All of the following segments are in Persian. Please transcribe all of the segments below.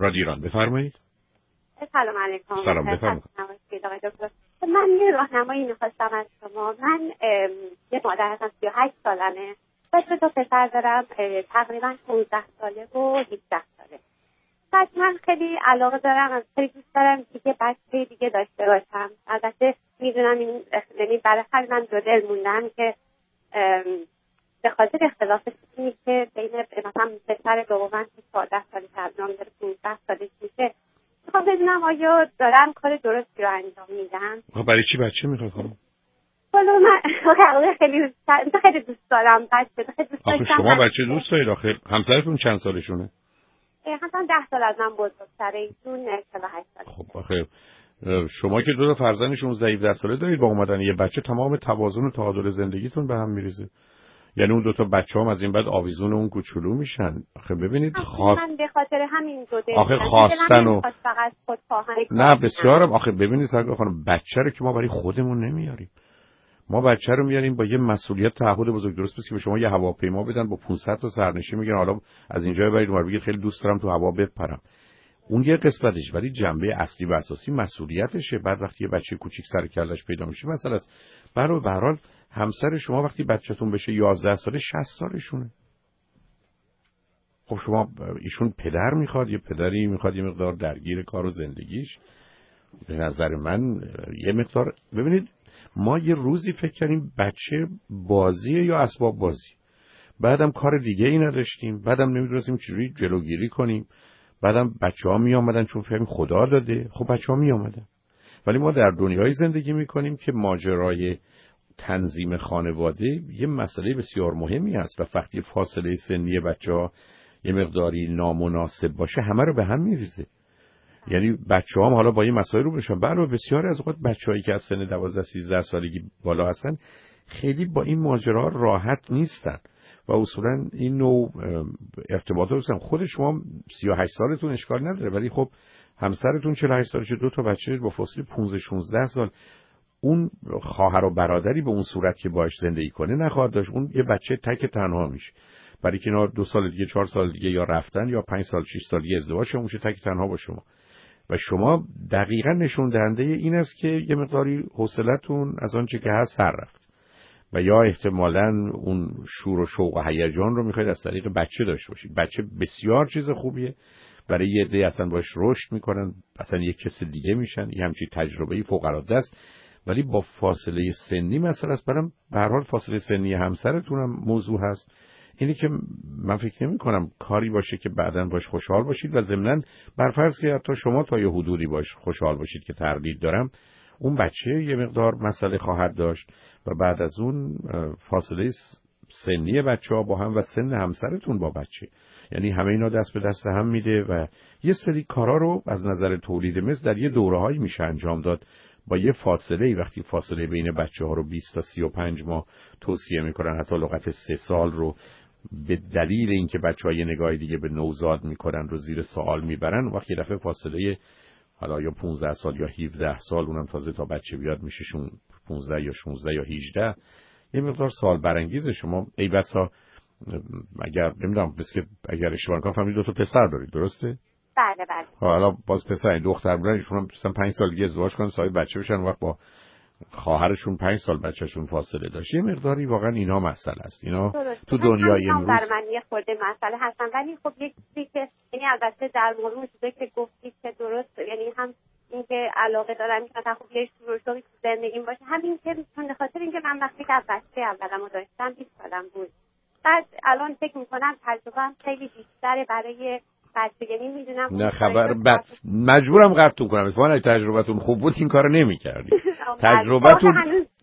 رادیو ایران بفرمایید. سلام علیکم. سلام بفرمایید. من یه راهنمایی می‌خواستم از شما. من یه مادر هستم 38 سالمه. و 2 پسر دارم تقریبا 15 ساله و 17 ساله. بعد من خیلی علاقه دارم، خیلی دوست دارم دیگه بچه دیگه داشته باشم. البته میدونم این یعنی برای همین من دو دل موندم که به خاطر اختلاف سنی که بین مثلا پسر دومم که 14 ساله تبدیل داره 15 سالش میشه، میخوام بدونم آیا دارم کار درستی رو انجام میدم. برای چی بچه میخواد خانم؟ والا من خیلی دوست دارم بچه. آخه شما بچه دوست دارید؟ آخه همسرتون چند سالشونه؟ همسرم 10 سال از من بزرگتره، ایشون 48 ساله. خب آخه شما که 2 تا فرزند 16 ساله دارید، با اومدن یه بچه تمام توازن و تعادل زندگیتون به هم میریزه. یعنی اون 2 تا بچه‌ام از این بعد آویزون اون کوچولو میشن. آخه ببینید من به خاطر همین دو دل آخه خواستن و فقط خودخواهانه نه بسیارم. آخه ببینید سرکار خانم، بچه رو که ما برای خودمون نمیاریم. ما بچه رو میاریم با یه مسئولیت تعهد بزرگ. درست که به شما یه هواپیما بدن با 500 تا سرنشین میگن حالا از اینجا برید اونور، بگید خیلی دوست دارم تو هوا بپرم. اون یه قسمتش، ولی جنبه اصلی و اساسی مسئولیتشه. بعد وقتی یه بچه کوچیک سر کلش پیدا میشه مثلا است. برای به هر حال همسر شما وقتی بچه‌تون بشه 11 ساله 60 سالشونه. خب شما ایشون پدر میخواد، یه پدری میخواد یه مقدار درگیر کار و زندگیش. به نظر من یه مقدار ببینید، ما یه روزی فکر کردیم بچه بازیه یا اسباب بازی، بعدم کار دیگه ای نداشتیم، بعدم نمیدونستیم چجوری جلوگیری کنیم، بعدم بچه‌ها می آمدن چون فهمیم خدا داده. خب بچه‌ها می آمدن. ولی ما در دنیای زندگی میکنیم که ماجرای تنظیم خانواده یه مسئله بسیار مهمی است و وقتی فاصله سنی بچه‌ها یه مقداری نامناسب باشه همه رو به هم میریزه. یعنی بچه‌ها هم حالا با این مسائل رو بشن. برای بسیاری از اوقات بچه‌هایی که از سن 12-13 سالگی بالا هستن خیلی با این ماجرا راحت نیستن و اصولا این نوع ارتباطات هستن. خود شما 38 سالتون اشکال نداره، ولی خب همسرتون 48 سالشه، 2 تا بچه با فاصله 15-16 سال. اون خواهر و برادری به اون صورت که باش زندگی کنه نخواهد داشت. اون یه بچه تک تنها میشه. برای که اینا 2 سال دیگه 4 سال دیگه یا رفتن یا 5 سال 6 سال دیگه ازدواج میشه، تک تنها با شما. و شما دقیقاً نشون دهنده این است که یه مقداری حوصلتون از آنچه که هست سر رفت و یا احتمالاً اون شور و شوق و هیجان رو میخواید از طریق بچه داشته باشید. بچه بسیار چیز خوبیه، برای یه عده اصلا باش رشد میکنن، اصلا یک کس دیگه میشن، یه همچین تجربه‌ای فوق‌العاده است. ولی با فاصله سنی مثلا است. برام به هر حال فاصله سنی همسرتون هم موضوع هست. اینی که من فکر نمی کنم کاری باشه که بعداً باش خوشحال باشید و ضمناً برفرض که حتی شما تا یه حدودی باش خوشحال باشید که تردید دارم، اون بچه یه مقدار مسئله خواهد داشت و بعد از اون فاصله سنی بچه‌ها با هم و سن همسرتون با بچه، یعنی همه اینا دست به دست هم میده و یه سری کارا رو از نظر تولید مثل در یه دوره‌هایی میشه انجام داد با یه فاصله. وقتی فاصله بین بچه‌ها رو 20 تا 35 ماه توصیه میکنن، حتی لغت 3 سال رو به دلیل اینکه بچه‌ها یه نگاه دیگه به نوزاد میکنن رو زیر سوال میبرن. وقتی یه دفعه فاصله حالا یا 15 سال یا 17 سال، اونم تازه تا بچه بیاد میشه 15 یا 16 یا 18، یه مقدار سوال برانگیزه. شما ای بسا اگر نمیدونم بس که اگر اشتباه نکنم فهمیدید 2 تا پسر دارید، درسته؟ بله بله. حالا باز پسر دختر بودن ایشون هم مثلا 5 سال دیگه ازدواج کنن صاحب بچه بشن، وقت با خواهرشون 5 سال بچه‌شون فاصله داشت. یه مقداری واقعا اینا مسئله است. اینا تو دنیای امروز برای من یه خورده مسئله هستن. ولی خب یک چیزی که یعنی البته در مورد اون چیزی که گفتید که درست، یعنی هم اینکه علاقه دارم که مثلا خب یه شروعی تو زندگیم باشه، همین که به خاطر اینکه من وقتی که از بچه اولمو داشتم 20 سالم بود، بعد الان فکر می‌کنم تجربه‌ام خیلی بیشتره برای بچه، یعنی میدونم نه خبر مجبورم قطع کنم. اتفاقا تجربتون خوب بود این کارو نمی‌کردید. تجربتون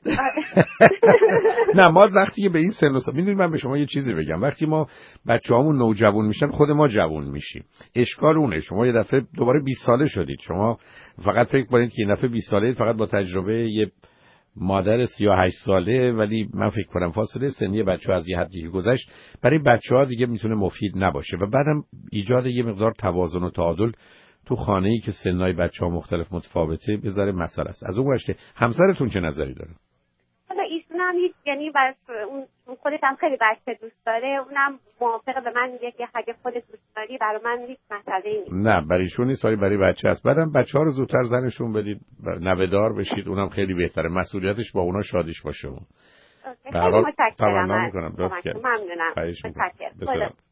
نه، ما وقتی که به این سن و سال میدونید، من به شما یه چیزی بگم، وقتی ما بچه‌هامون نوجوان میشن خود ما جوان میشیم. اشکال اونه شما یه دفعه دوباره 20 ساله شدید. شما فقط فکر کنید که این دفعه 20 ساله فقط با تجربه یه مادر 38 ساله، ولی من فکر کنم فاصله سنی بچه‌ها از یه حدی که گذشت برای بچه‌ها دیگه میتونه مفید نباشه و بعدم ایجاد یه مقدار توازن و تعادل تو خانه‌ای که سنای بچه‌ها مختلف متفاوته بذاره مسئله است. از اون گذشته همسرتون چه نظری داره؟ حالا ایشون هم یعنی بس اون خودش هم خیلی بچه دوست داره، اونم موافق به من میگه که اگه خودت دوست داری برای من هیچ مسئله‌ای نیست. نه برای ایشون نیست، برای بچه است. بعدم بچه‌ها رو زودتر زنشون بدید، نوه‌دار بشید، اونم خیلی بهتره. مسئولیتش با اونا شادیش باشه. خیلی متشکرم. تمنا می‌کنم. ممنونم. خواهش می‌کنم.